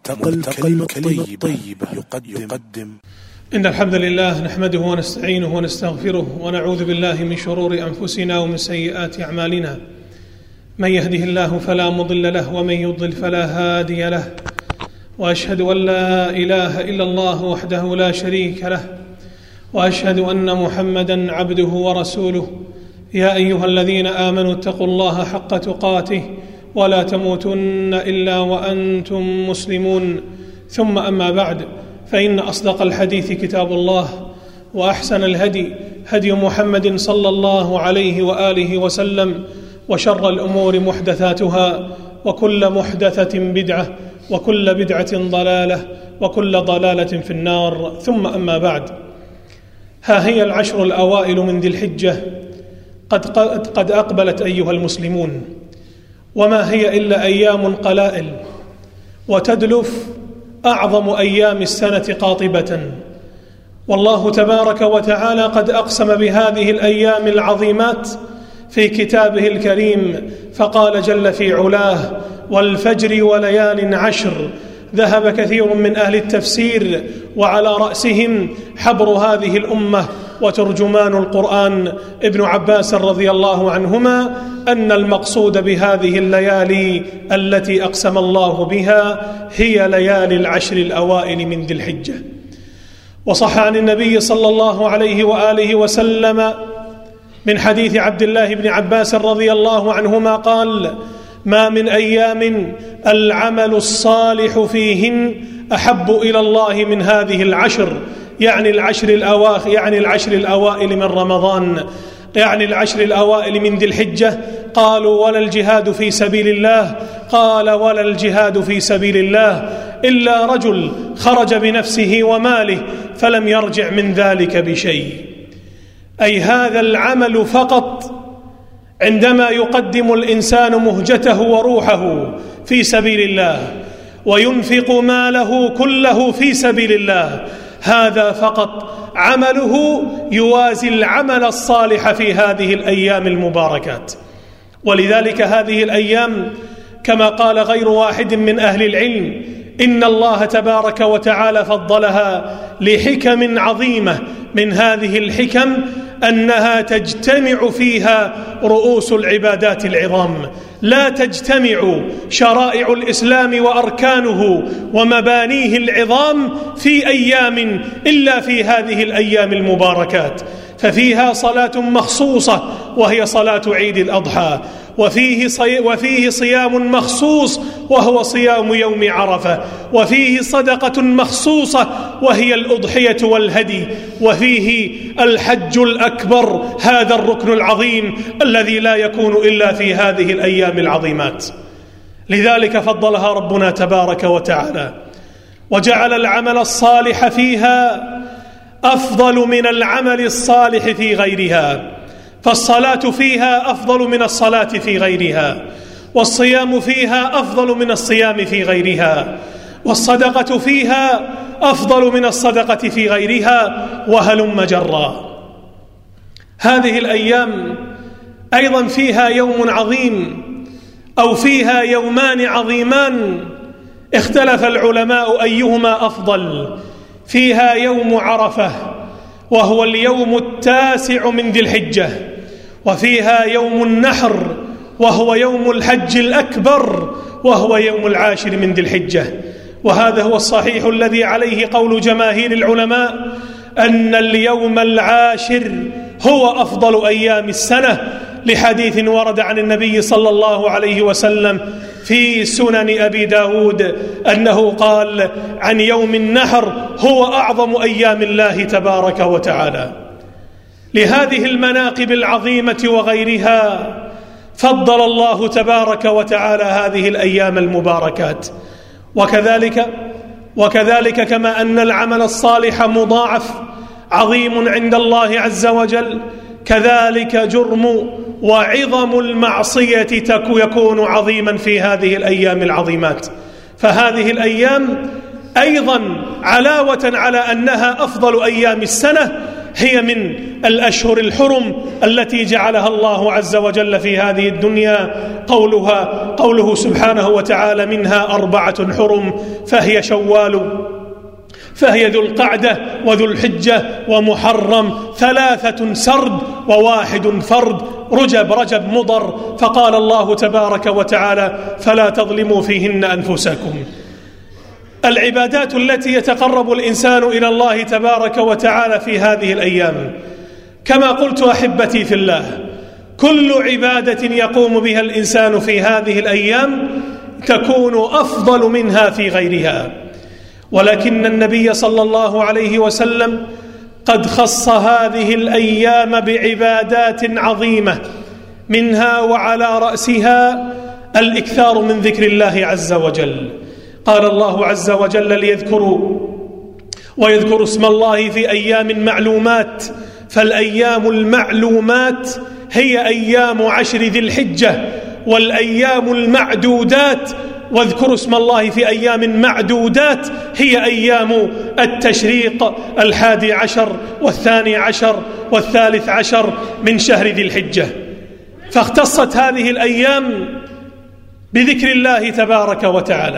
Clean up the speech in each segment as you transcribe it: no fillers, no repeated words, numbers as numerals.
ملتقى الكلمة الطيبة يقدم. إن الحمد لله نحمده ونستعينه ونستغفره ونعوذ بالله من شرور أنفسنا ومن سيئات أعمالنا. من يهده الله فلا مضل له ومن يضلل فلا هادي له، وأشهد أن لا إله إلا الله وحده لا شريك له، وأشهد أن محمدًا عبده ورسوله. يا أيها الذين آمنوا اتقوا الله حق تقاته ولا تموتن إلا وأنتم مسلمون. ثم أما بعد، فإن أصدق الحديث كتاب الله، وأحسن الهدي هدي محمد صلى الله عليه وآله وسلم، وشر الأمور محدثاتها، وكل محدثة بدعة، وكل بدعة ضلالة، وكل ضلالة في النار. ثم أما بعد، ها هي العشر الأوائل من ذي الحجة قد أقبلت أيها المسلمون، وما هي إلا أيام قلائل، وتدلف أعظم أيام السنة قاطبة. والله تبارك وتعالى قد أقسم بهذه الأيام العظيمات في كتابه الكريم، فقال جل في علاه: والفجر وليال عشر. ذهب كثير من أهل التفسير وعلى رأسهم حبر هذه الأمة وترجمان القرآن ابن عباس رضي الله عنهما أن المقصود بهذه الليالي التي أقسم الله بها هي ليالي العشر الأوائل من ذي الحجة. وصح عن النبي صلى الله عليه وآله وسلم من حديث عبد الله بن عباس رضي الله عنهما قال: ما من أيام العمل الصالح فيهن أحب إلى الله من هذه العشر، يعني العشر الأوائل من رمضان، يعني العشر الأوائل من ذي الحجة. قالوا: ولا الجهاد في سبيل الله؟ قال: ولا الجهاد في سبيل الله إلا رجل خرج بنفسه وماله فلم يرجع من ذلك بشيء. أي هذا العمل فقط عندما يقدم الإنسان مهجته وروحه في سبيل الله وينفق ماله كله في سبيل الله، هذا فقط عمله يوازي العمل الصالح في هذه الأيام المباركات. ولذلك هذه الأيام كما قال غير واحد من أهل العلم إن الله تبارك وتعالى فضلها لحكم عظيمة. من هذه الحكم أنها تجتمع فيها رؤوس العبادات العظام، لا تجتمع شرائع الإسلام وأركانه ومبانيه العظام في أيام إلا في هذه الأيام المباركات. ففيها صلاة مخصوصة وهي صلاة عيد الأضحى، وفيه صيام مخصوص وهو صيام يوم عرفة، وفيه صدقة مخصوصة وهي الأضحية والهدي، وفيه الحج الأكبر، هذا الركن العظيم الذي لا يكون إلا في هذه الأيام العظيمات. لذلك فضلها ربنا تبارك وتعالى وجعل العمل الصالح فيها أفضل من العمل الصالح في غيرها، فالصلاة فيها أفضل من الصلاة في غيرها، والصيام فيها أفضل من الصيام في غيرها، والصدقة فيها أفضل من الصدقة في غيرها، وهلم جرا. هذه الأيام أيضا فيها يوم عظيم أو فيها يومان عظيمان اختلف العلماء أيهما أفضل. فيها يوم عرفة وهو اليوم 9 من ذي الحجة، وفيها يوم النحر وهو يوم الحج الأكبر وهو يوم 10 من ذي الحجة. وهذا هو الصحيح الذي عليه قول جماهير العلماء أن اليوم 10 هو أفضل أيام السنة، لحديث ورد عن النبي صلى الله عليه وسلم في سنن أبي داود أنه قال عن يوم النحر: هو أعظم أيام الله تبارك وتعالى. لهذه المناقب العظيمة وغيرها فضل الله تبارك وتعالى هذه الأيام المباركات. وكذلك كما أن العمل الصالح مضاعف عظيم عند الله عز وجل، كذلك جرم وعظم المعصية يكون عظيما في هذه الأيام العظيمات. فهذه الأيام أيضا علاوة على أنها أفضل أيام السنة، هي من الأشهر الحرم التي جعلها الله عز وجل في هذه الدنيا. قوله سبحانه وتعالى: منها 4 حرم، فهي شوال، فهي ذو القعدة وذو الحجة ومحرم، 3 سرد و1 فرد، رجب مضر. فقال الله تبارك وتعالى: فلا تظلموا فيهن أنفسكم. العبادات التي يتقرب الإنسان إلى الله تبارك وتعالى في هذه الأيام، كما قلت أحبتي في الله، كل عبادة يقوم بها الإنسان في هذه الأيام تكون أفضل منها في غيرها، ولكن النبي صلى الله عليه وسلم قد خص هذه الأيام بعبادات عظيمة، منها وعلى رأسها الإكثار من ذكر الله عز وجل. قال الله عز وجل: ويذكر اسم الله في أيام معلومات، فالأيام المعلومات هي أيام 10 ذي الحجة، والأيام المعدودات واذكروا اسم الله في أيام معدودات هي أيام التشريق 11 و12 و13 من شهر ذي الحجة. فاختصت هذه الأيام بذكر الله تبارك وتعالى.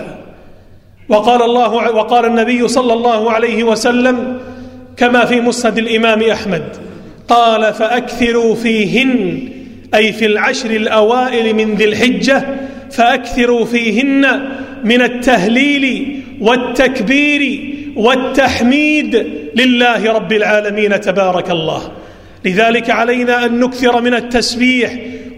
وقال النبي صلى الله عليه وسلم كما في مسند الإمام أحمد قال: فأكثروا فيهن، أي في العشر الأوائل من ذي الحجة، فأكثروا فيهن من التهليل والتكبير والتحميد لله رب العالمين تبارك الله. لذلك علينا أن نكثر من التسبيح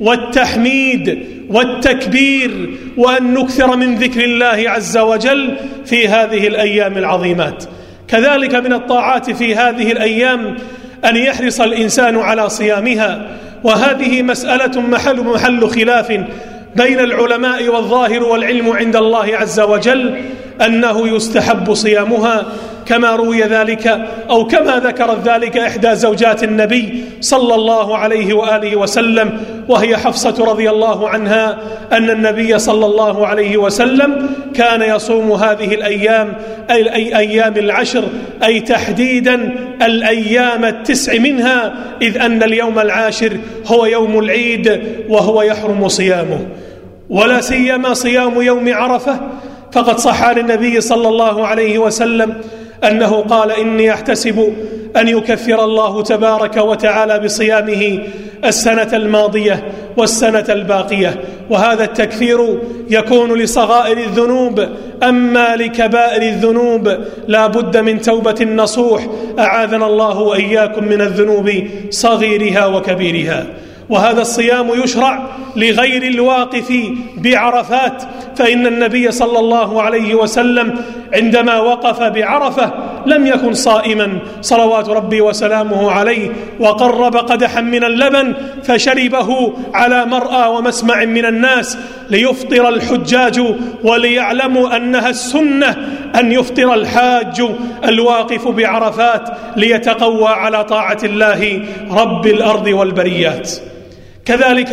والتحميد والتكبير، وأن نكثر من ذكر الله عز وجل في هذه الأيام العظيمات. كذلك من الطاعات في هذه الأيام أن يحرص الإنسان على صيامها، وهذه مسألة محل خلاف بين العلماء، والظاهر والعلم عند الله عز وجل أنه يستحب صيامها، كما روي ذلك أو كما ذكرت ذلك إحدى زوجات النبي صلى الله عليه وآله وسلم، وهي حفصة رضي الله عنها، أن النبي صلى الله عليه وسلم كان يصوم هذه الأيام، أي أيام العشر، أي تحديدا الأيام 9 منها، إذ أن اليوم العاشر هو يوم العيد وهو يحرم صيامه، ولا سيما صيام يوم عرفة. فقد صح عن النبي صلى الله عليه وسلم أنه قال: إني أحتسب أن يكفر الله تبارك وتعالى بصيامه السنة الماضية والسنة الباقية. وهذا التكفير يكون لصغائر الذنوب، أما لكبائر الذنوب لا بد من توبة نصوح، أعاذنا الله وإياكم من الذنوب صغيرها وكبيرها. وهذا الصيام يشرع لغير الواقف بعرفات، فإن النبي صلى الله عليه وسلم عندما وقف بعرفة لم يكن صائما صلوات ربي وسلامه عليه، وقرب قدحا من اللبن فشربه على مرأى ومسمع من الناس ليفطر الحجاج وليعلموا أنها السنة أن يفطر الحاج الواقف بعرفات ليتقوى على طاعة الله رب الأرض والبريات. كذلك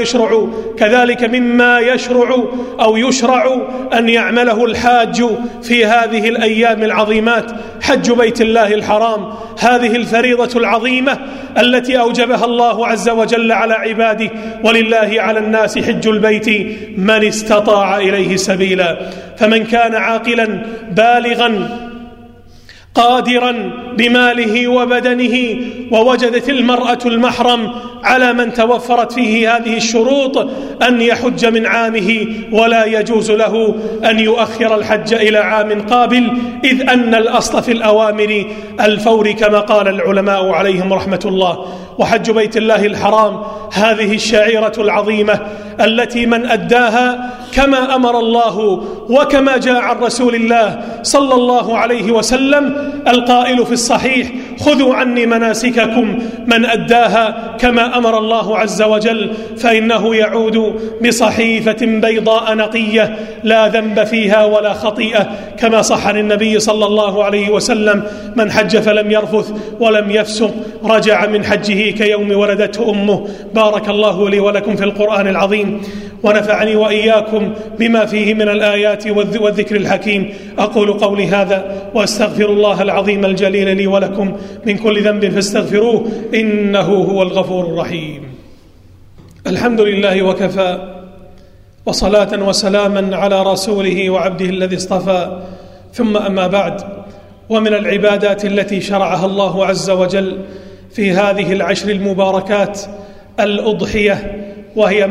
مما يشرع أو يشرع أن يعمله الحاج في هذه الأيام العظيمات حج بيت الله الحرام، هذه الفريضة العظيمة التي أوجبها الله عز وجل على عباده: ولله على الناس حج البيت من استطاع إليه سبيلا. فمن كان عاقلا بالغا قادرا بماله وبدنه ووجدت المرأة المحرم على من توفرت فيه هذه الشروط أن يحج من عامه، ولا يجوز له أن يؤخر الحج إلى عام قابل، إذ أن الأصل في الأوامر الفور كما قال العلماء عليهم رحمة الله. وحج بيت الله الحرام هذه الشعيرة العظيمة التي من أداها كما أمر الله وكما جاء عن رسول الله صلى الله عليه وسلم القائل في الصحيح: خذوا عني مناسككم، من أداها كما أمر الله عز وجل فإنه يعود بصحيفة بيضاء نقية لا ذنب فيها ولا خطيئة، كما صح عن النبي صلى الله عليه وسلم: من حج فلم يرفث ولم يفسق رجع من حجه كيوم ولدته أمه. بارك الله لي ولكم في القرآن العظيم، ونفعني وإياكم بما فيه من الآيات والذكر الحكيم. أقول قولي هذا وأستغفر الله العظيم الجليل لي ولكم من كل ذنب فاستغفروه إنه هو الغفور الرحيم. الحمد لله وكفى، وصلاة وسلاما على رسوله وعبده الذي اصطفى، ثم أما بعد. ومن العبادات التي شرعها الله عز وجل في هذه العشر المباركات الأضحية، وهي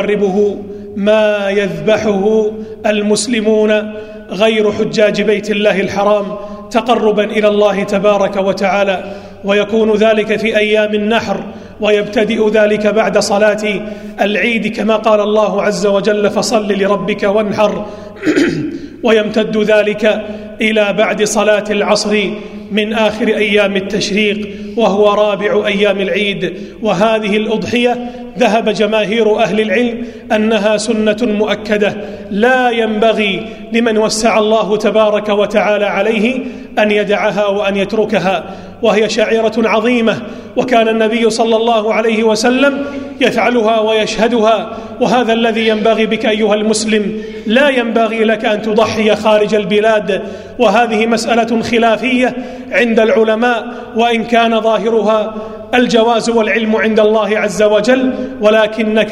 ما يذبحه المسلمون غير حجاج بيت الله الحرام تقربا إلى الله تبارك وتعالى، ويكون ذلك في أيام النحر، ويبتدئ ذلك بعد صلاة العيد كما قال الله عز وجل فصل لربك وانحر، ويمتد ذلك إلى بعد صلاة العصر من آخر أيام التشريق وهو رابع أيام العيد. وهذه الأضحية ذهب جماهير أهل العلم أنها سنة مؤكدة لا ينبغي لمن وسع الله تبارك وتعالى عليه أن يدعها وأن يتركها، وهي شعيرة عظيمة، وكان النبي صلى الله عليه وسلم يفعلها ويشهدها. وهذا الذي ينبغي بك أيها المسلم، لا ينبغي لك أن تضحي خارج البلاد، وهذه مسألة خلافية عند العلماء، وإن كان ظاهرها الجواز والعلم عند الله عز وجل، ولكنك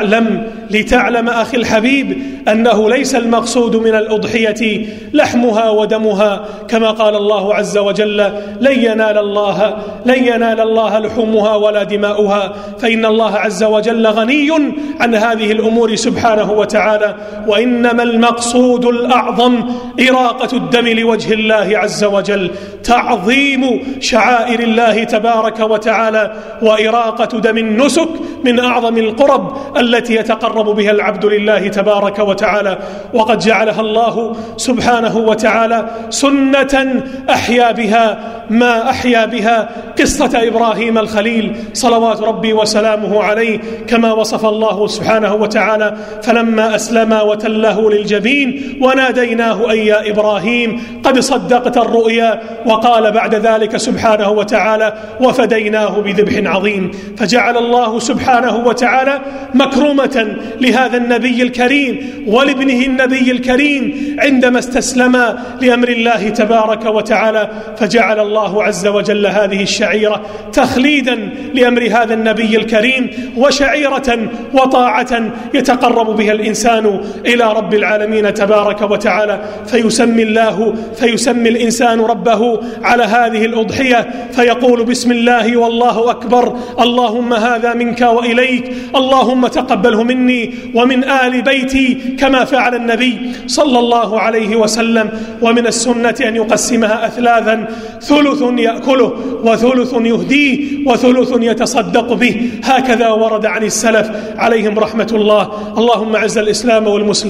لتعلم أخي الحبيب أنه ليس المقصود من الأضحية لحمها ودمها، كما قال الله عز وجل لن ينال الله لحومها ولا دماؤها، فإن الله عز وجل غني عن هذه الأمور سبحانه وتعالى، وإنما المقصود الأعظم إراقة الدم لوجه الله عز وجل، تعظيم شعائر الله تبارك وتعالى، وإراقة دم النسك من أعظم القرب التي يتقرب بها العبد لله تبارك وتعالى، وقد جعلها الله سبحانه وتعالى سنة أحيا بها قصة إبراهيم الخليل صلوات ربي وسلامه عليه، كما وصف الله سبحانه وتعالى فلما أسلما وتله للجبين وناديناه أي يا إبراهيم قد صدقت الرؤيا، وقال بعد ذلك سبحانه وتعالى وفديناه بذبح عظيم. فجعل الله سبحانه وتعالى مكرمة لهذا النبي الكريم ولابنه النبي الكريم عندما استسلما لأمر الله تبارك وتعالى، فجعل الله عز وجل هذه الشعيرة تخليدا لأمر هذا النبي الكريم، وشعيرة وطاعة يتقرب بها الإنسان إلى رب العالمين تبارك وتعالى، فيسمي الإنسان ربه على هذه الأضحية، فيقول بسم الله والله أكبر، اللهم هذا منك وإليك، اللهم تقبله مني ومن آل بيتي، كما فعل النبي صلى الله عليه وسلم. ومن السنة أن يقسمها أثلاثا، ثلث يأكله وثلث يهديه وثلث يتصدق به، هكذا ورد عن السلف عليهم رحمة الله. اللهم أعز الإسلام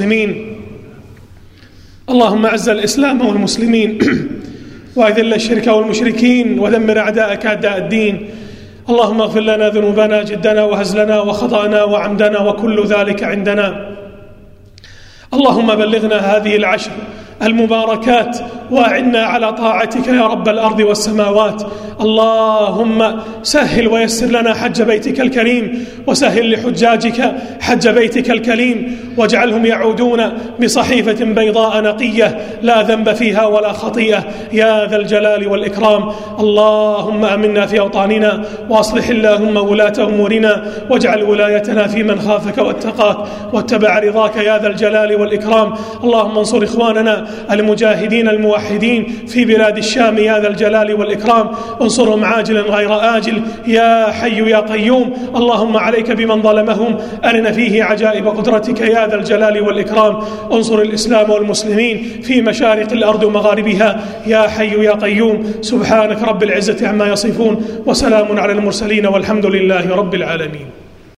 والمسلمين وأذل الشرك والمشركين ودمر أعداءك أعداء الدين. اللهم اغفر لنا ذنوبنا جدنا وهزلنا وخطأنا وعمدنا وكل ذلك عندنا. اللهم بلغنا هذه العشر المباركات وأعنا على طاعتك يا رب الأرض والسماوات. اللهم سهل ويسر لنا حج بيتك الكريم، وسهل لحجاجك حج بيتك الكريم، واجعلهم يعودون بصحيفة بيضاء نقية لا ذنب فيها ولا خطيئة يا ذا الجلال والإكرام. اللهم أمنا في أوطاننا، وأصلح اللهم ولاة أمورنا، واجعل ولايتنا في من خافك واتقاك واتبع رضاك يا ذا الجلال والإكرام. اللهم انصر إخواننا المجاهدين الموحدين في بلاد الشام يا ذا الجلال والإكرام، انصرهم عاجلا غير آجل يا حي يا قيوم. اللهم عليك بمن ظلمهم، أرنا فيه عجائب قدرتك يا ذا الجلال والإكرام. انصر الإسلام والمسلمين في مشارق الأرض ومغاربها يا حي يا قيوم. سبحانك رب العزة عما يصفون، وسلام على المرسلين، والحمد لله رب العالمين.